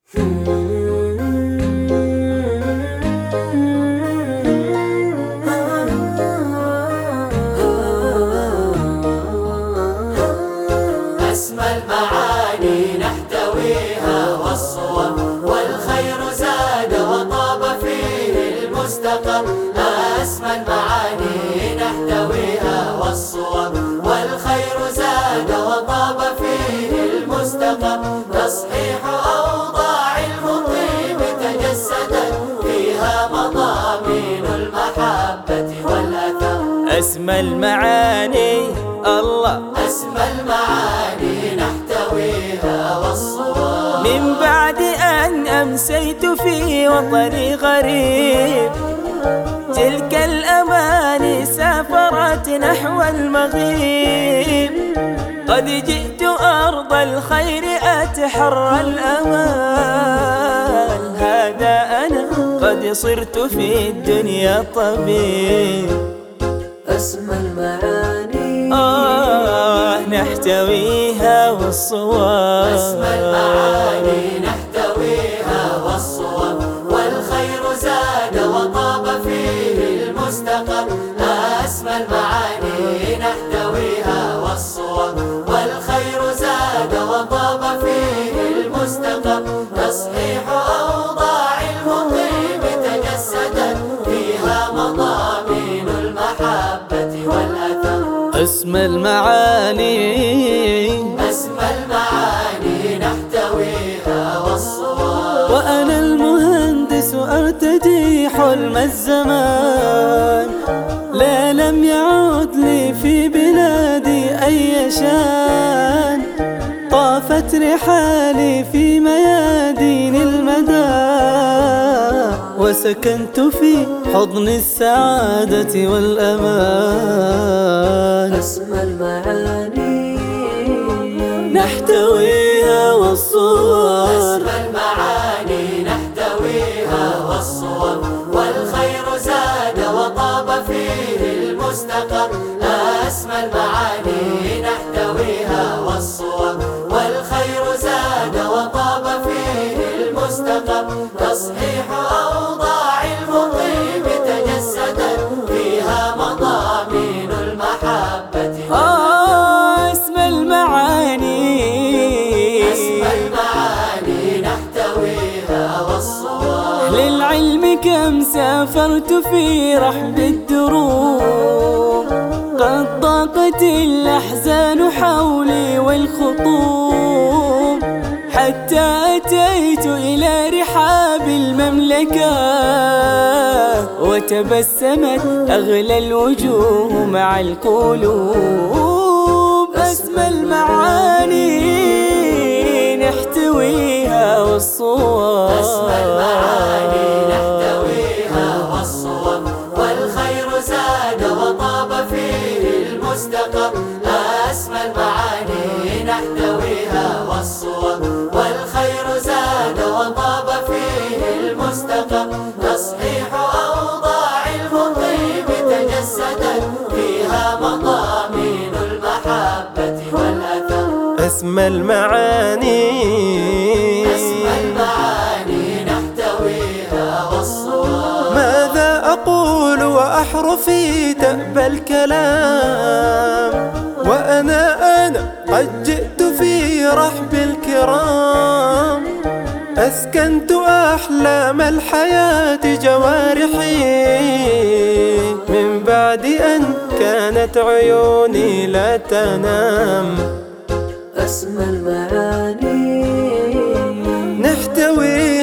أسمى المعاني نحتويها والصور، والخير زاد وطاب فيه المستقر. أسمى المعاني نحتويها والصور، والخير زاد وطاب فيه المستقر. تصحيح أوضاع المقيم تجسدت فيها مضامين المحبة والأثر. أسمى المعاني الله، أسمى المعاني نحتويها والصور، من بعد أن أمسيت في وطني غريب، تلك الأماني سافرت نحو المغيب. قد جئت أرض الخير أتحرى الأمان، هذا أنا قد صرت في الدنيا طبيب. أسمى المعاني نحتويها والصور، أسمى المعاني نحتويها والصور، والخير زاد وطاب فيه المستقر. أسمى المعاني نحتويها والصور، والخير زاد وطاب فيه المستقر. تصحيح أوضاع المقيم تجسدت فيها مضامين المحبة والأثر. أسمى المعاني، أسمى المعاني نحتويها والصور، وأنا المهندس أرتدي حلم الزمان. لا لم يعد لي في بلادي أي شان، طافت رحالي في ميادين المدى، وسكنت في حضن السعادة والأمان. أسمى المعاني نحتويها والصور، أسمى المعاني نحتويها والصور، والخير زاد وطاب فيه المستقر. أسمى المعاني نحتويها والصور، والخير زاد وطاب فيه المستقر. تصحيح أوضاع المقيم تجسدت فيها مضامين المحبة والأثر. أسمى المعاني، أسمى المعاني نحتويها والصور، للعلم كم سافرت في رحب الدروب، قد ضاقت الأحزان حولي والخطوب، حتى أتيت إلى رحاب المملكة، وتبسمت أغلى الوجوه مع القلوب. أسمى المعاني نحتويها والصور، أسمى المعاني نحتويها والصور، والخير زاد وطاب فيه المستقر. أسمى المعاني نحتويها والصور، والخير زاد وطاب فيه المستقر. تصحيح أوضاع المقيم تجسدت فيها مضامين المحبة والأثر. أسمى المعاني، أسمى المعاني نحتويها والصور، ماذا أقول وأحرفي تأبى الكلام، وأنا قد جئت في رحب الكرام. أسكنت أحلام الحياة جوارحي، من بعد أن كانت عيوني لا تنام. أسمى المعاني نحتوي